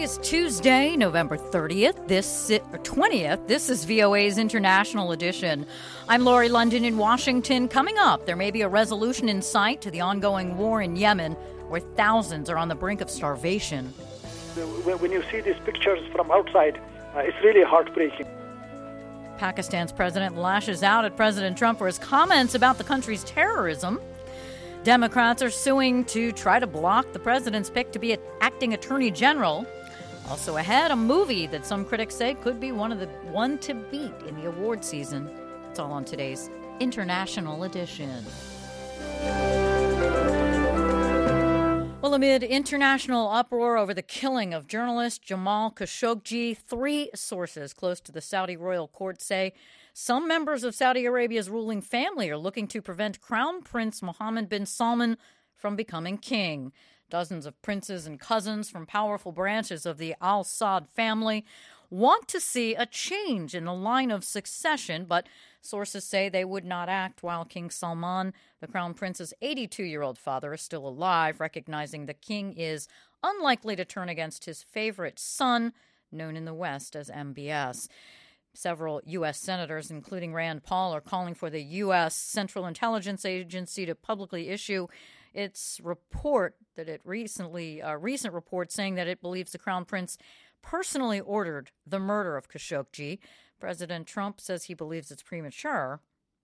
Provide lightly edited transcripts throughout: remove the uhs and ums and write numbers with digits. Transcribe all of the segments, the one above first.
Today is Tuesday, November 30th, 20th. This is VOA's International Edition. I'm Lori London in Washington. Coming up, there may be a resolution in sight to the ongoing war in Yemen, where thousands are on the brink of starvation. When you see these pictures from outside, it's really heartbreaking. Pakistan's president lashes out at President Trump for his comments about the country's terrorism. Democrats are suing to try to block the president's pick to be an acting attorney general. Also ahead, a movie that some critics say could be one to beat in the award season. It's all on today's International Edition. Well, amid international uproar over the killing of journalist Jamal Khashoggi, 3 sources close to the Saudi royal court say some members of Saudi Arabia's ruling family are looking to prevent Crown Prince Mohammed bin Salman from becoming king. Dozens of princes and cousins from powerful branches of the Al Saud family want to see a change in the line of succession, but sources say they would not act while King Salman, the Crown Prince's 82-year-old father, is still alive, recognizing the king is unlikely to turn against his favorite son, known in the West as MBS. Several U.S. senators, including Rand Paul, are calling for the U.S. Central Intelligence Agency to publicly issue its report that it recent report saying that it believes the Crown Prince personally ordered the murder of Khashoggi. President Trump says he believes it's premature.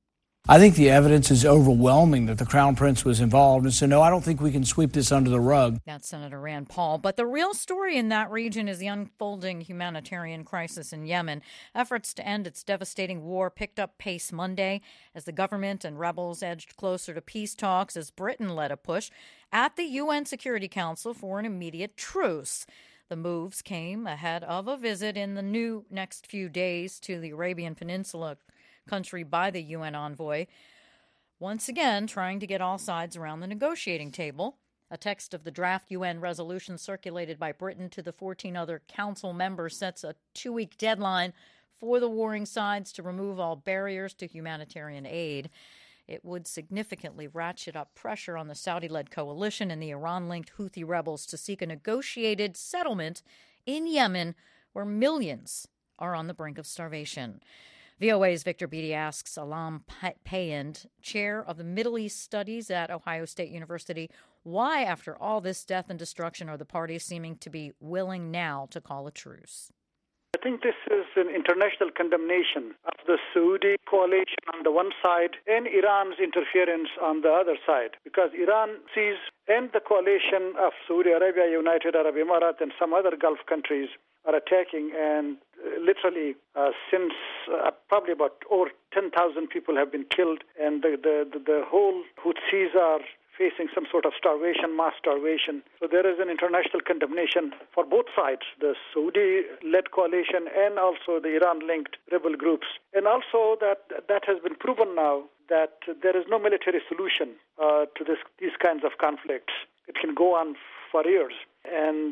I think the evidence is overwhelming that the Crown Prince was involved. And so, no, I don't think we can sweep this under the rug. That's Senator Rand Paul. But the real story in that region is the unfolding humanitarian crisis in Yemen. Efforts to end its devastating war picked up pace Monday as the government and rebels edged closer to peace talks as Britain led a push at the UN Security Council for an immediate truce. The moves came ahead of a visit in the next few days to the Arabian Peninsula country by the UN envoy, once again trying to get all sides around the negotiating table. A text of the draft UN resolution circulated by Britain to the 14 other council members sets a 2-week deadline for the warring sides to remove all barriers to humanitarian aid. It would significantly ratchet up pressure on the Saudi-led coalition and the Iran-linked Houthi rebels to seek a negotiated settlement in Yemen, where millions are on the brink of starvation. VOA's Victor Beatty asks Alam Payand, chair of the Middle East Studies at Ohio State University, why, after all this death and destruction, are the parties seeming to be willing now to call a truce? I think this is an international condemnation of the Saudi coalition on the one side and Iran's interference on the other side, because Iran sees and the coalition of Saudi Arabia, United Arab Emirates, and some other Gulf countries are attacking, and literally since probably about over 10,000 people have been killed, and the whole Houthis are facing some sort of mass starvation. So there is an international condemnation for both sides, the Saudi-led coalition and also the Iran-linked rebel groups. And also that has been proven now that there is no military solution to these kinds of conflicts. It can go on for years. And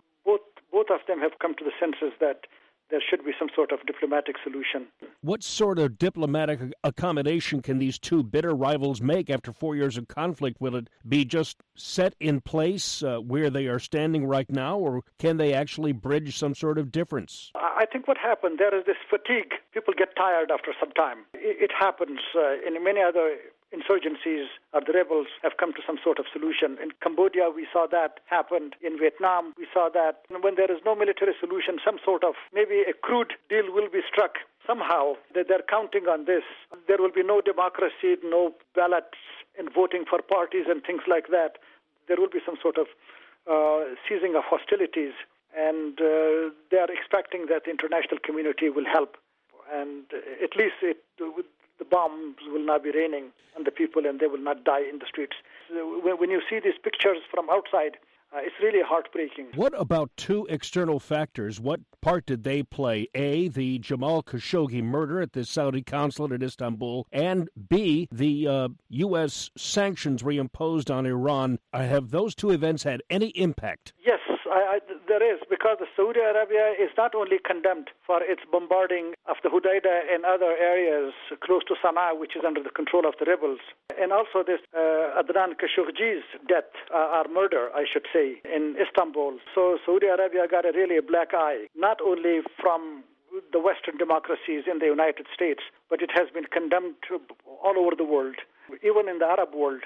both of them have come to the senses that there should be some sort of diplomatic solution. What sort of diplomatic accommodation can these two bitter rivals make after 4 years of conflict? Will it be just set in place where they are standing right now, or can they actually bridge some sort of difference? I think what happened, there is this fatigue. People get tired after some time. It happens in many other insurgencies or the rebels have come to some sort of solution. In Cambodia, we saw that happened. In Vietnam, we saw that. When there is no military solution, some sort of maybe a crude deal will be struck. Somehow, they're counting on this. There will be no democracy, no ballots and voting for parties and things like that. There will be some sort of ceasing of hostilities. And they are expecting that the international community will help. And at least the bombs will not be raining on the people and they will not die in the streets. When you see these pictures from outside, it's really heartbreaking. What about two external factors? What part did they play? A, the Jamal Khashoggi murder at the Saudi consulate in Istanbul, and B, the U.S. sanctions reimposed on Iran. Have those two events had any impact? Yes, there is, because Saudi Arabia is not only condemned for its bombarding of the Hudaydah and other areas close to Sana'a, which is under the control of the rebels, and also this Adnan Khashoggi's death, or murder, I should say, in Istanbul. So Saudi Arabia got really a black eye, not only from the Western democracies in the United States, but it has been condemned all over the world. Even in the Arab world,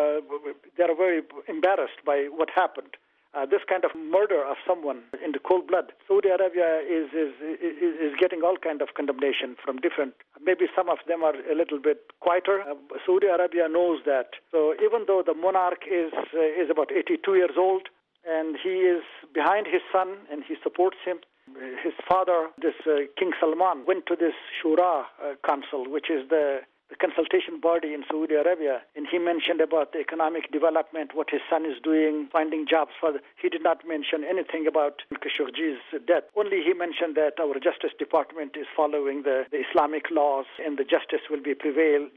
they are very embarrassed by what happened. This kind of murder of someone in the cold blood. Saudi Arabia is getting all kind of condemnation from different. Maybe some of them are a little bit quieter. Saudi Arabia knows that. So even though the monarch is about 82 years old, and he is behind his son and he supports him, his father, this King Salman, went to this Shura Council, which is the consultation body in Saudi Arabia, and he mentioned about the economic development, what his son is doing, finding jobs for he did not mention anything about Khashoggi's death. Only he mentioned that our Justice Department is following the Islamic laws and the justice will prevail,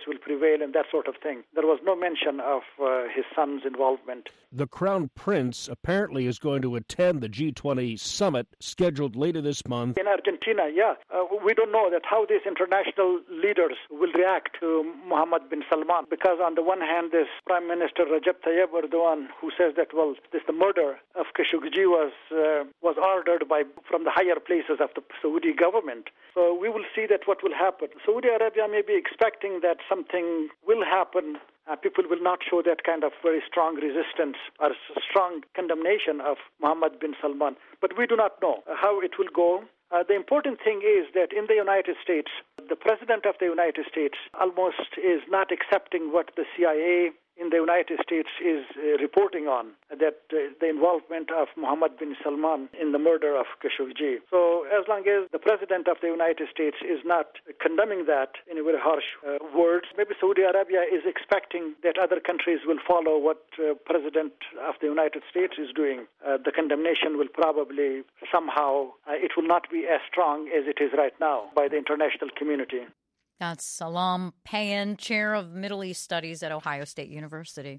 and that sort of thing. There was no mention of his son's involvement. The Crown Prince apparently is going to attend the G20 summit scheduled later this month. In Argentina, we don't know that how these international leaders will react to Mohammed bin Salman, because on the one hand, this Prime Minister Recep Tayyip Erdogan, who says that, the murder of Khashoggi was ordered from the higher places of the Saudi government. So we will see that what will happen. Saudi Arabia may be expecting that something will happen. People will not show that kind of very strong resistance or strong condemnation of Mohammed bin Salman. But we do not know how it will go. The important thing is that in the United States, the President of the United States almost is not accepting what the CIA in the United States is reporting on, that the involvement of Mohammed bin Salman in the murder of Khashoggi. So as long as the President of the United States is not condemning that in a very harsh words, maybe Saudi Arabia is expecting that other countries will follow what President of the United States is doing. The condemnation will probably somehow, it will not be as strong as it is right now by the international community. That's Salam Payan, Chair of Middle East Studies at Ohio State University.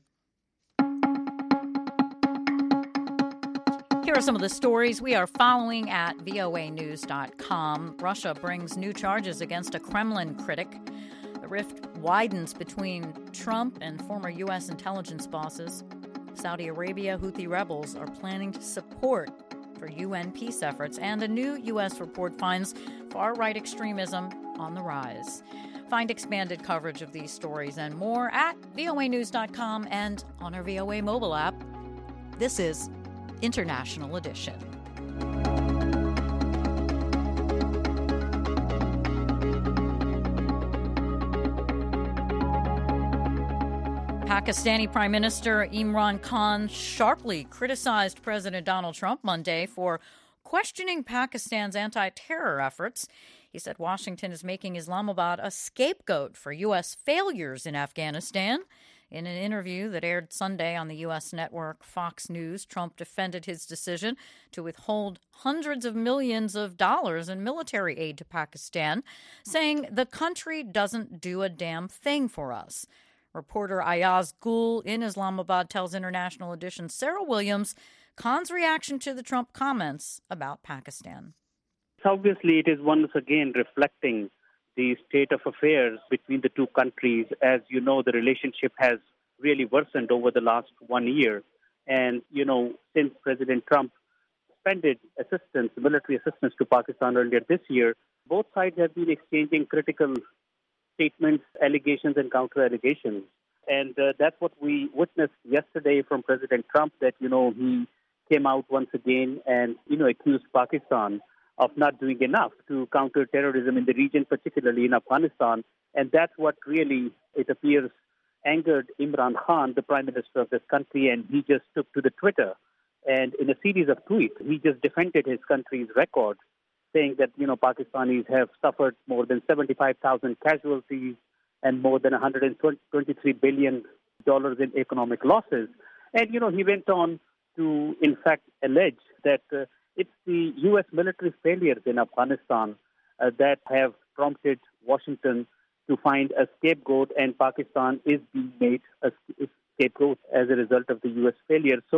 Here are some of the stories we are following at voanews.com. Russia brings new charges against a Kremlin critic. The rift widens between Trump and former U.S. intelligence bosses. Saudi Arabia Houthi rebels are planning to support for UN peace efforts, and a new U.S. report finds far-right extremism on the rise. Find expanded coverage of these stories and more at voanews.com and on our VOA mobile app. This is International Edition. Pakistani Prime Minister Imran Khan sharply criticized President Donald Trump Monday for questioning Pakistan's anti-terror efforts. He said Washington is making Islamabad a scapegoat for U.S. failures in Afghanistan. In an interview that aired Sunday on the U.S. network Fox News, Trump defended his decision to withhold hundreds of millions of dollars in military aid to Pakistan, saying the country doesn't do a damn thing for us. Reporter Ayaz Gul in Islamabad tells International Edition's Sarah Williams Khan's reaction to the Trump comments about Pakistan. Obviously, it is once again reflecting the state of affairs between the two countries. As you know, the relationship has really worsened over the last 1 year. And, since President Trump suspended military assistance to Pakistan earlier this year, both sides have been exchanging critical statements, allegations, and counter-allegations. And that's what we witnessed yesterday from President Trump, that, he came out once again and, accused Pakistan of not doing enough to counter terrorism in the region, particularly in Afghanistan. And that's what really, it appears, angered Imran Khan, the prime minister of this country, and he just took to the Twitter. And in a series of tweets, he just defended his country's record, saying that, Pakistanis have suffered more than 75,000 casualties and more than $123 billion in economic losses. And, he went on to, in fact, allege that it's the U.S. military failures in Afghanistan that have prompted Washington to find a scapegoat, and Pakistan is being made a scapegoat as a result of the U.S. failure. So,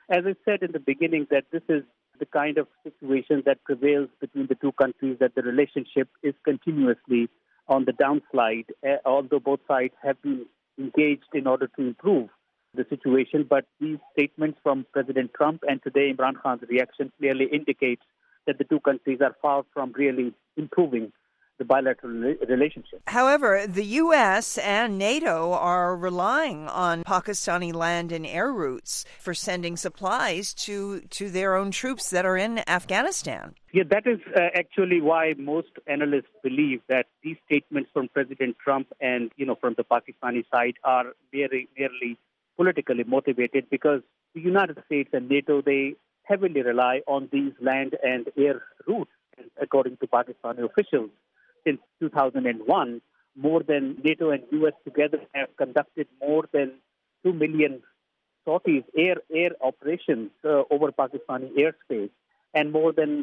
as I said in the beginning, that this is the kind of situation that prevails between the two countries, that the relationship is continuously on the downslide, although both sides have been engaged in order to improve the situation. But these statements from President Trump and today Imran Khan's reaction clearly indicates that the two countries are far from really improving the bilateral relationship. However, the U.S. and NATO are relying on Pakistani land and air routes for sending supplies to their own troops that are in Afghanistan. Yeah, that is actually why most analysts believe that these statements from President Trump and, from the Pakistani side are merely politically motivated, because the United States and NATO, they heavily rely on these land and air routes, according to Pakistani officials. Since 2001, more than NATO and U.S. together have conducted more than 2 million sorties, air operations over Pakistani airspace, and more than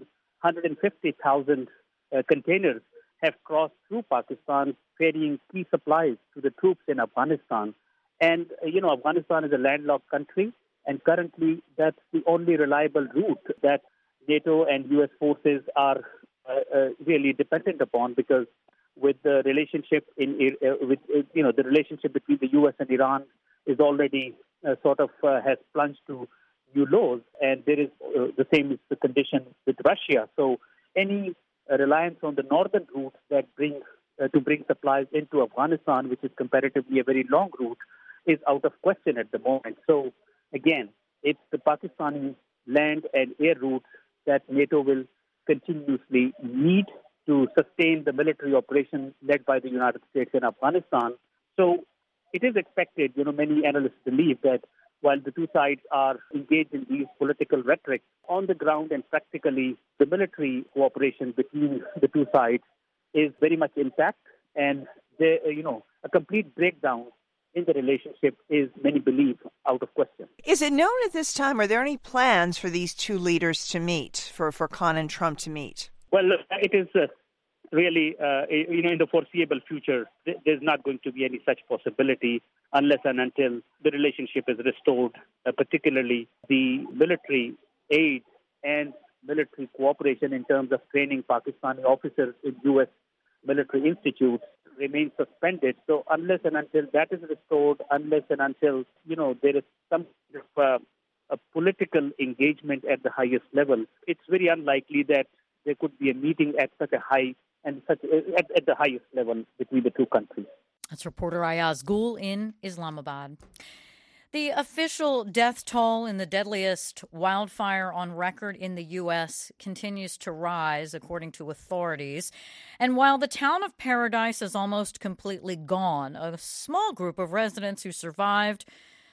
150,000 containers have crossed through Pakistan, carrying key supplies to the troops in Afghanistan. And, Afghanistan is a landlocked country, and currently that's the only reliable route that NATO and U.S. forces are really dependent upon, because with the relationship the relationship between the U.S. and Iran is already has plunged to new lows, and there is the same is the condition with Russia. So any reliance on the northern route that bring supplies into Afghanistan, which is comparatively a very long route, is out of question at the moment. So again, it's the Pakistani land and air routes that NATO will continuously need to sustain the military operation led by the United States in Afghanistan. So it is expected, many analysts believe that while the two sides are engaged in these political rhetoric, on the ground and practically the military cooperation between the two sides is very much intact, and a complete breakdown in the relationship is, many believe, out of question. Is it known at this time, are there any plans for these two leaders to meet, for Khan and Trump to meet? Well, it is really, in the foreseeable future, there's not going to be any such possibility unless and until the relationship is restored, particularly the military aid and military cooperation in terms of training Pakistani officers in U.S. military institutes remains suspended. So unless and until that is restored, unless and until, there is some a political engagement at the highest level, it's very unlikely that there could be a meeting at such a high and at the highest level between the two countries. That's reporter Ayaz Gul in Islamabad. The official death toll in the deadliest wildfire on record in the U.S. continues to rise, according to authorities. And while the town of Paradise is almost completely gone, a small group of residents who survived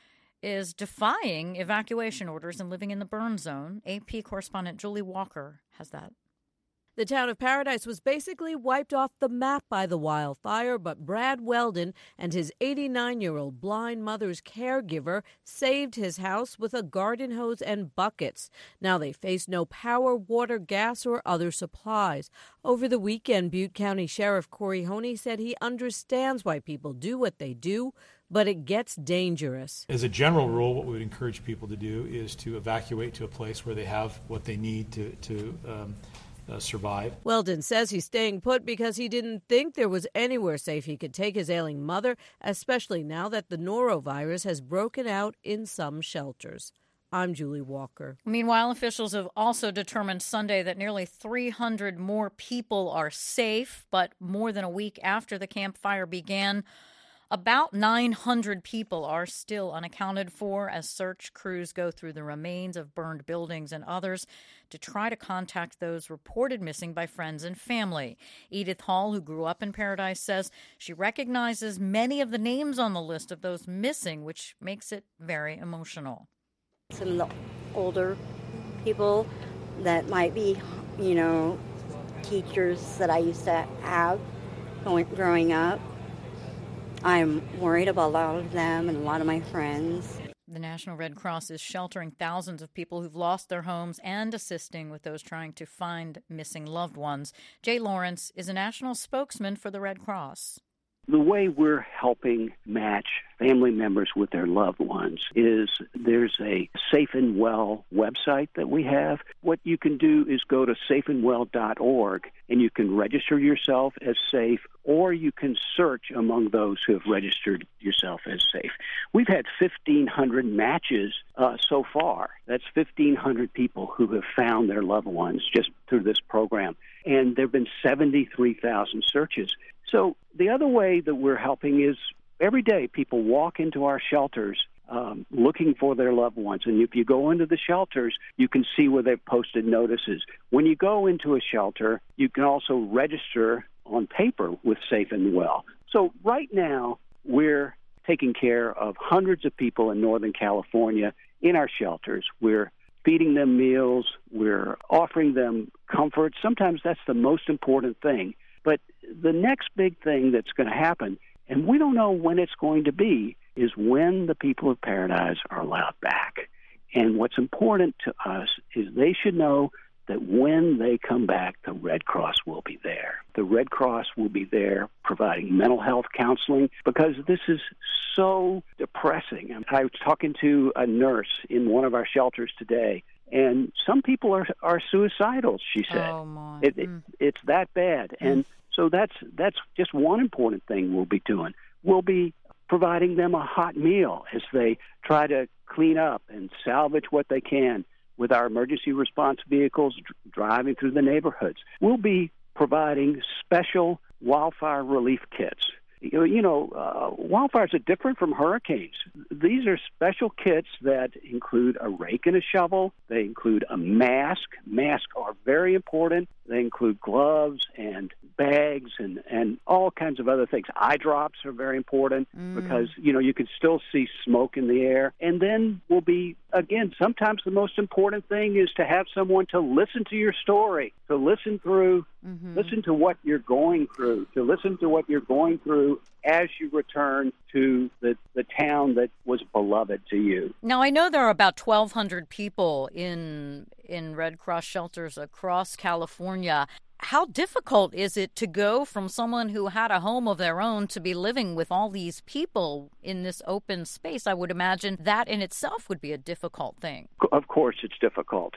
is defying evacuation orders and living in the burn zone. AP correspondent Julie Walker has that. The town of Paradise was basically wiped off the map by the wildfire, but Brad Weldon and his 89-year-old blind mother's caregiver saved his house with a garden hose and buckets. Now they face no power, water, gas, or other supplies. Over the weekend, Butte County Sheriff Corey Honey said he understands why people do what they do, but it gets dangerous. As a general rule, what we would encourage people to do is to evacuate to a place where they have what they need to survive. Weldon says he's staying put because he didn't think there was anywhere safe he could take his ailing mother, especially now that the norovirus has broken out in some shelters. I'm Julie Walker. Meanwhile, officials have also determined Sunday that nearly 300 more people are safe, but more than a week after the Camp Fire began, about 900 people are still unaccounted for as search crews go through the remains of burned buildings and others to try to contact those reported missing by friends and family. Edith Hall, who grew up in Paradise, says she recognizes many of the names on the list of those missing, which makes it very emotional. Some of the older people that might be, teachers that I used to have growing up. I'm worried about a lot of them and a lot of my friends. The National Red Cross is sheltering thousands of people who've lost their homes and assisting with those trying to find missing loved ones. Jay Lawrence is a national spokesman for the Red Cross. The way we're helping match family members with their loved ones is there's a Safe and Well website that we have. What you can do is go to safeandwell.org, and you can register yourself as safe, or you can search among those who have registered yourself as safe. We've had 1,500 matches so far. That's 1,500 people who have found their loved ones just through this program. And there have been 73,000 searches. So the other way that we're helping is every day people walk into our shelters looking for their loved ones. And if you go into the shelters, you can see where they've posted notices. When you go into a shelter, you can also register on paper with Safe and Well. So right now, we're taking care of hundreds of people in Northern California in our shelters. We're feeding them meals. We're offering them comfort. Sometimes that's the most important thing. But the next big thing that's going to happen, and we don't know when it's going to be, is when the people of Paradise are allowed back. And what's important to us is they should know that when they come back, the Red Cross will be there. The Red Cross will be there providing mental health counseling because this is so depressing. I was talking to a nurse in one of our shelters today, and some people are suicidal, she said. Oh, my. It's that bad. And so that's just one important thing we'll be doing. We'll be providing them a hot meal as they try to clean up and salvage what they can with our emergency response vehicles driving through the neighborhoods. We'll be providing special wildfire relief kits. Wildfires are different from hurricanes. These are special kits that include a rake and a shovel. They include a mask. Masks are very important. They include gloves and bags and all kinds of other things. Eye drops are very important because, you can still see smoke in the air. And then we'll be, again, sometimes the most important thing is to have someone to listen to your story, to listen through, listen to what you're going through, as you return to the town that was beloved to you. Now, I know there are about 1,200 people in Red Cross shelters across California. How difficult is it to go from someone who had a home of their own to be living with all these people in this open space? I would imagine that in itself would be a difficult thing. Of course, it's difficult.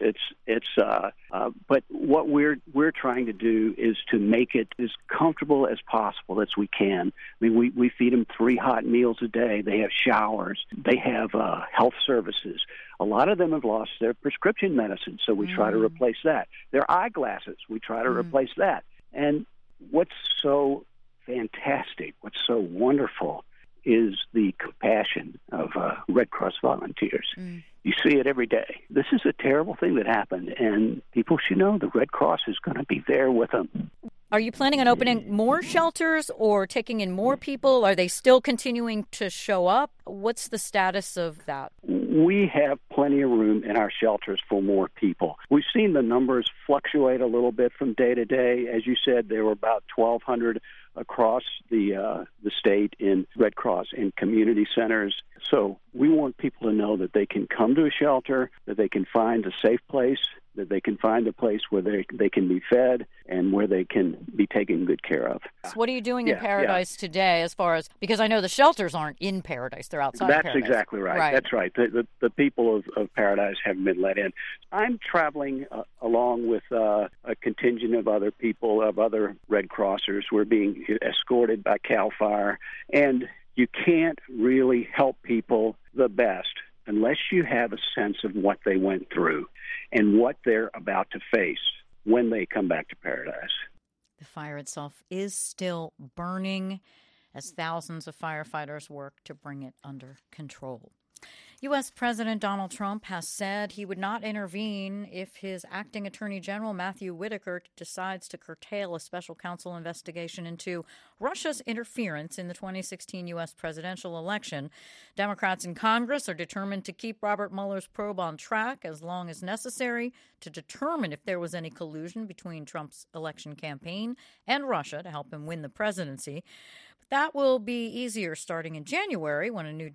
But what we're trying to do is to make it as comfortable as possible as we can. I mean, we feed them 3 hot meals a day. They have showers. They have health services. A lot of them have lost their prescription medicine, so we try to replace that. Their eyeglasses, we try to replace that. And what's so fantastic, what's so wonderful is the compassion of Red Cross volunteers. You see it every day. This is a terrible thing that happened, and people should know the Red Cross is going to be there with them. Are you planning on opening more shelters or taking in more people? Are they still continuing to show up? What's the status of that? We have plenty of room in our shelters for more people. We've seen the numbers fluctuate a little bit from day to day. As you said, there were about 1,200 across the state in Red Cross and community centers. So we want people to know that they can come to a shelter, that they can find a safe place, that they can find a place where they can be fed and where they can be taken good care of. So what are you doing in Paradise today as far as, because I know the shelters aren't in Paradise, they're outside That's Paradise. Exactly right. That's right. The people of Paradise haven't been let in. I'm traveling along with a contingent of other people, of other Red Crossers. We're being escorted by CAL FIRE, and you can't really help people the best unless you have a sense of what they went through and what they're about to face when they come back to Paradise. The fire itself is still burning as thousands of firefighters work to bring it under control. U.S. President Donald Trump has said he would not intervene if his acting Attorney General Matthew Whitaker decides to curtail a special counsel investigation into Russia's interference in the 2016 U.S. presidential election. Democrats in Congress are determined to keep Robert Mueller's probe on track as long as necessary to determine if there was any collusion between Trump's election campaign and Russia to help him win the presidency. But that will be easier starting in January when a new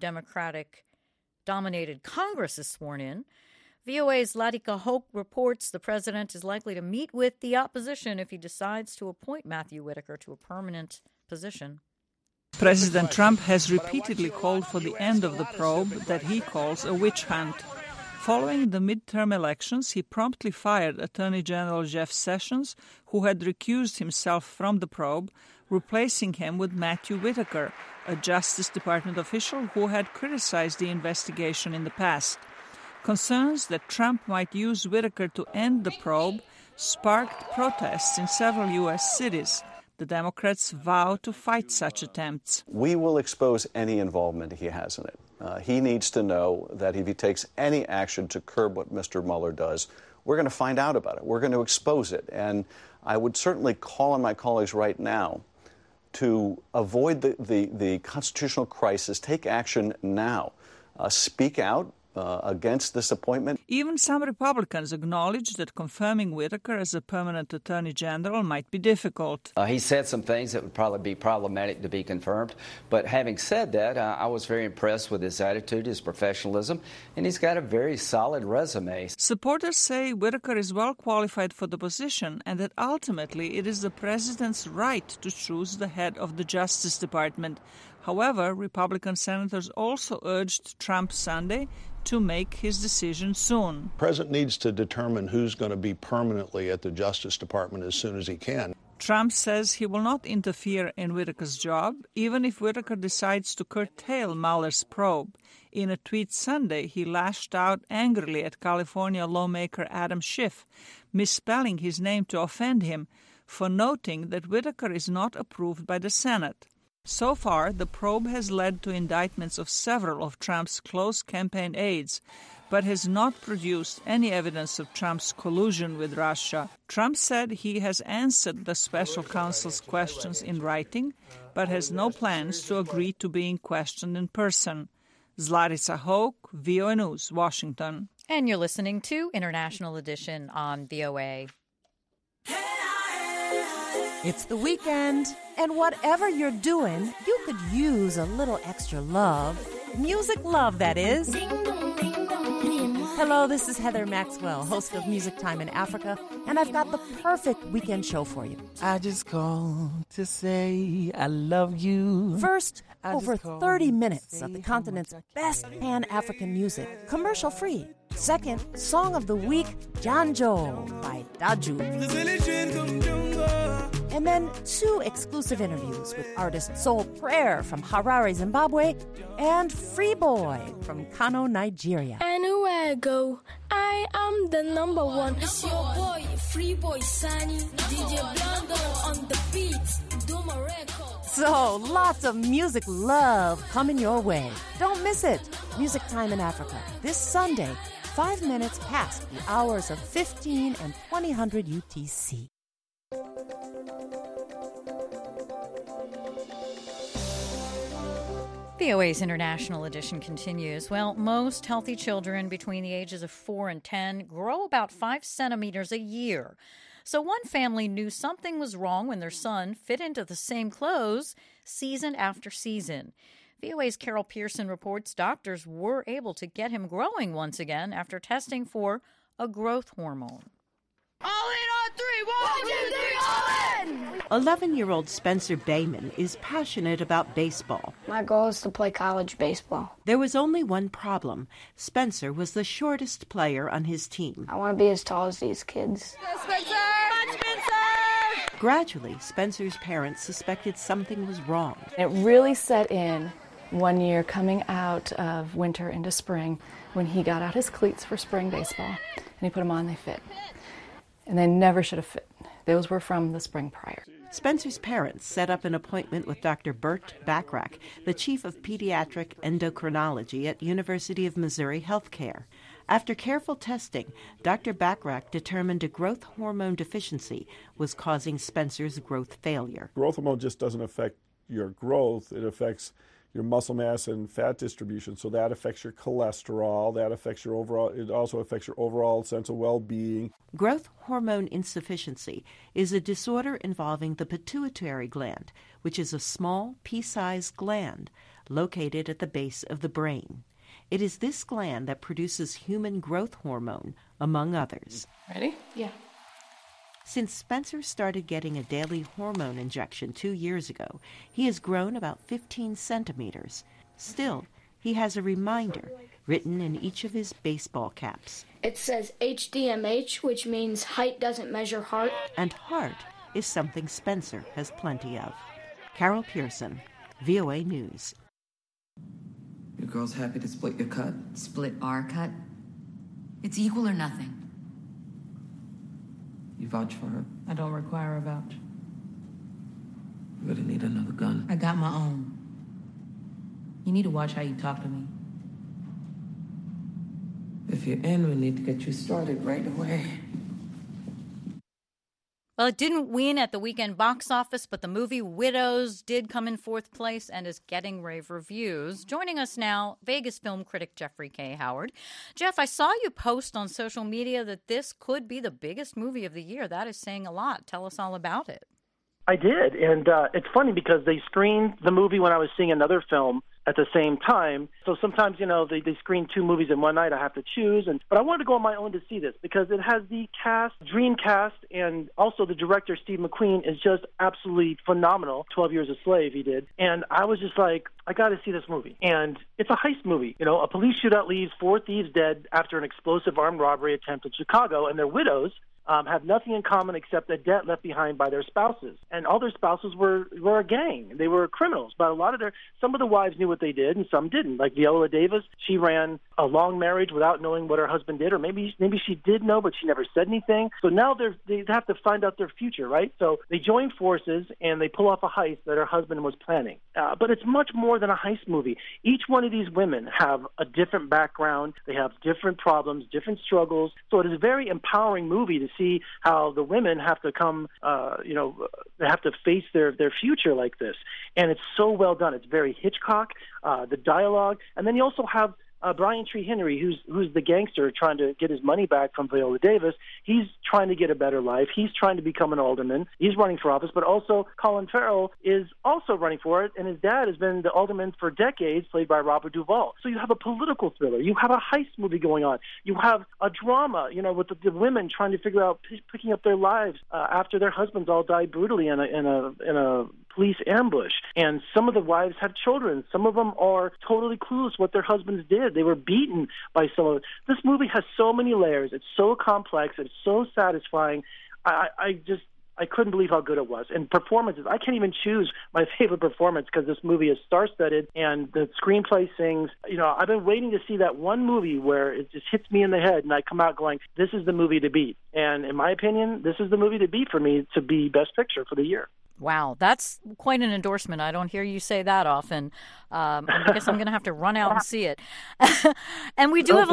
Democratic-dominated Congress is sworn in. VOA's Latika Hoke reports the president is likely to meet with the opposition if he decides to appoint Matthew Whitaker to a permanent position. President Trump has repeatedly called for the end of the probe that he calls a witch hunt. Following the midterm elections, he promptly fired Attorney General Jeff Sessions, who had recused himself from the probe, replacing him with Matthew Whitaker, a Justice Department official who had criticized the investigation in the past. Concerns that Trump might use Whitaker to end the probe sparked protests in several U.S. cities. The Democrats vow to fight such attempts. We will expose any involvement he has in it. He needs to know that if he takes any action to curb what Mr. Mueller does, we're going to find out about it. We're going to expose it. And I would certainly call on my colleagues right now to avoid the constitutional crisis, take action now, speak out against this appointment. Even some Republicans acknowledge that confirming Whitaker as a permanent attorney general might be difficult. He said some things that would probably be problematic to be confirmed. But having said that, I was very impressed with his attitude, his professionalism, and he's got a very solid resume. Supporters say Whitaker is well qualified for the position and that ultimately it is the president's right to choose the head of the Justice Department. However, Republican senators also urged Trump Sunday to make his decision soon. The president needs to determine who's going to be permanently at the Justice Department as soon as he can. Trump says he will not interfere in Whitaker's job, even if Whitaker decides to curtail Mueller's probe. In a tweet Sunday, he lashed out angrily at California lawmaker Adam Schiff, misspelling his name to offend him, for noting that Whitaker is not approved by the Senate. So far, the probe has led to indictments of several of Trump's close campaign aides, but has not produced any evidence of Trump's collusion with Russia. Trump said he has answered the special counsel's questions in writing, but has no plans to agree to being questioned in person. Zlarica Hoke, VOA News, Washington. And you're listening to International Edition on VOA. It's the weekend, and whatever you're doing, you could use a little extra love. Music love, that is. Hello, this is Heather Maxwell, host of Music Time in Africa, and I've got the perfect weekend show for you. I just called to say I love you. First, over 30 minutes of the continent's best Pan-African music, commercial-free. Second, Song of the Week, Janjo by Daju. And then 2 exclusive interviews with artist Soul Prayer from Harare, Zimbabwe, and Free Boy from Kano, Nigeria. Anywhere I go, I am the number one. It's your boy, Free Boy Sani, DJ Blondo on the beats, Duma Records. So, lots of music love coming your way. Don't miss it. Music Time in Africa, this Sunday, 5 minutes past the hours of 15 and 2000 UTC. VOA's International Edition continues. Well, most healthy children between the ages of 4 and 10 grow about 5 centimeters a year. So one family knew something was wrong when their son fit into the same clothes season after season. VOA's Carol Pearson reports doctors were able to get him growing once again after testing for a growth hormone. All in on 3, 1, 2, 3, all in! 11-year-old Spencer Bayman is passionate about baseball. My goal is to play college baseball. There was only one problem. Spencer was the shortest player on his team. I want to be as tall as these kids. Spencer! Spencer! Gradually, Spencer's parents suspected something was wrong. It really set in one year coming out of winter into spring when he got out his cleats for spring baseball and he put them on, they fit. And they never should have fit. Those were from the spring prior. Spencer's parents set up an appointment with Dr. Bert Bachrach, the chief of pediatric endocrinology at University of Missouri Healthcare. After careful testing, Dr. Bachrach determined a growth hormone deficiency was causing Spencer's growth failure. Growth hormone just doesn't affect your growth. It affects your muscle mass and fat distribution, so that affects your cholesterol, that affects your overall, it also affects your overall sense of well-being. Growth hormone insufficiency is a disorder involving the pituitary gland, which is a small, pea-sized gland located at the base of the brain. It is this gland that produces human growth hormone, among others. Ready? Yeah. Since Spencer started getting a daily hormone injection 2 years ago, he has grown about 15 centimeters. Still, he has a reminder written in each of his baseball caps. It says HDMH, which means height doesn't measure heart. And heart is something Spencer has plenty of. Carol Pearson, VOA News. Your girl's happy to split your cut. Split our cut? It's equal or nothing. You vouch for her? I don't require a vouch. You're gonna need another gun. I got my own. You need to watch how you talk to me. If you're in, we need to get you started right away. Well, it didn't win at the weekend box office, but the movie Widows did come in fourth place and is getting rave reviews. Joining us now, Vegas film critic Jeffrey K. Howard. Jeff, I saw you post on social media that this could be the biggest movie of the year. That is saying a lot. Tell us all about it. I did, and it's funny because they screened the movie when I was seeing another film at the same time. So sometimes, they screen two movies in one night. I have to choose. But I wanted to go on my own to see this because it has the dream cast, and also the director, Steve McQueen, is just absolutely phenomenal. 12 Years a Slave he did. And I was just like, I got to see this movie. And it's a heist movie. A police shootout leaves 4 thieves dead after an explosive armed robbery attempt in Chicago, and their widows have nothing in common except a debt left behind by their spouses. And all their spouses were a gang. They were criminals. But some of the wives knew what they did and some didn't. Like Viola Davis, she ran a long marriage without knowing what her husband did, or maybe she did know, but she never said anything. So now they have to find out their future, right? So they join forces and they pull off a heist that her husband was planning. But it's much more than a heist movie. Each one of these women have a different background. They have different problems, different struggles. So it is a very empowering movie to see how the women have to come, they have to face their future like this. And it's so well done. It's very Hitchcock, the dialogue. And then you also have Brian Tree Henry, who's the gangster trying to get his money back from Viola Davis. He's trying to get a better life. He's trying to become an alderman. He's running for office, but also Colin Farrell is also running for it, and his dad has been the alderman for decades, played by Robert Duvall. So you have a political thriller. You have a heist movie going on. You have a drama, with the women trying to figure out picking up their lives after their husbands all died brutally in a police ambush. And some of the wives have children. Some of them are totally clueless what their husbands did. They were beaten by some of it. This movie has so many layers. It's so complex. It's so satisfying. I couldn't believe how good it was. And performances, I can't even choose my favorite performance because this movie is star-studded and the screenplay sings. I've been waiting to see that one movie where it just hits me in the head and I come out going, this is the movie to beat. And in my opinion, this is the movie to beat for me to be Best Picture for the year. Wow, that's quite an endorsement. I don't hear you say that often. I guess I'm going to have to run out and see it. And we do have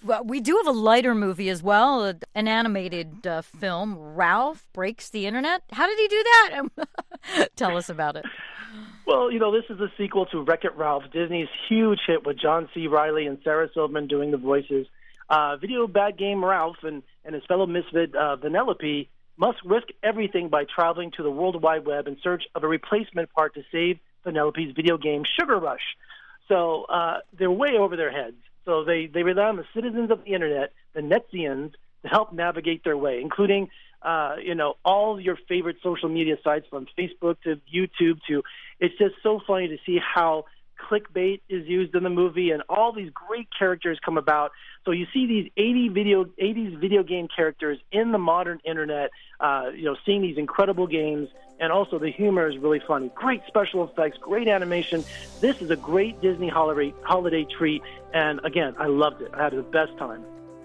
a lighter movie as well, an animated film. Ralph Breaks the Internet. How did he do that? Tell us about it. Well, this is a sequel to Wreck-It Ralph, Disney's huge hit with John C. Reilly and Sarah Silverman doing the voices. Video bad game Ralph and his fellow misfit Vanellope must risk everything by traveling to the World Wide Web in search of a replacement part to save Vanellope's video game Sugar Rush. So they're way over their heads. So they rely on the citizens of the Internet, the Netzians, to help navigate their way, including all your favorite social media sites from Facebook to YouTube to. It's just so funny to see how clickbait is used in the movie and all these great characters come about. So you see these 80s video game characters in the modern internet, seeing these incredible games, and also the humor is really funny. Great special effects, great animation. This is a great Disney holiday treat, and again, I loved it. I had the best time.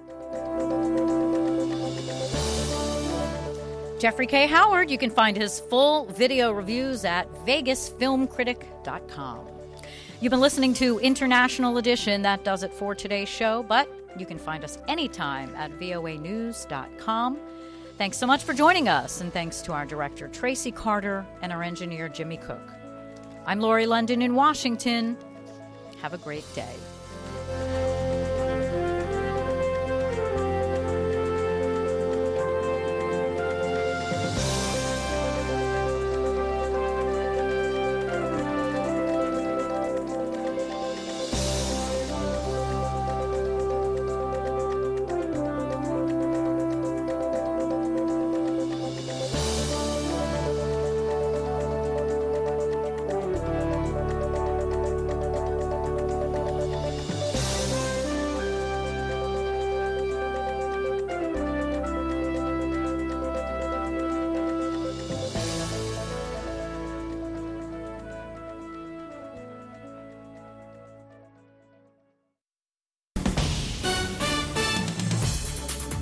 Jeffrey K. Howard, you can find his full video reviews at vegasfilmcritic.com. You've been listening to International Edition. That does it for today's show, but you can find us anytime at voanews.com. Thanks so much for joining us, and thanks to our director, Tracy Carter, and our engineer, Jimmy Cook. I'm Lori London in Washington. Have a great day.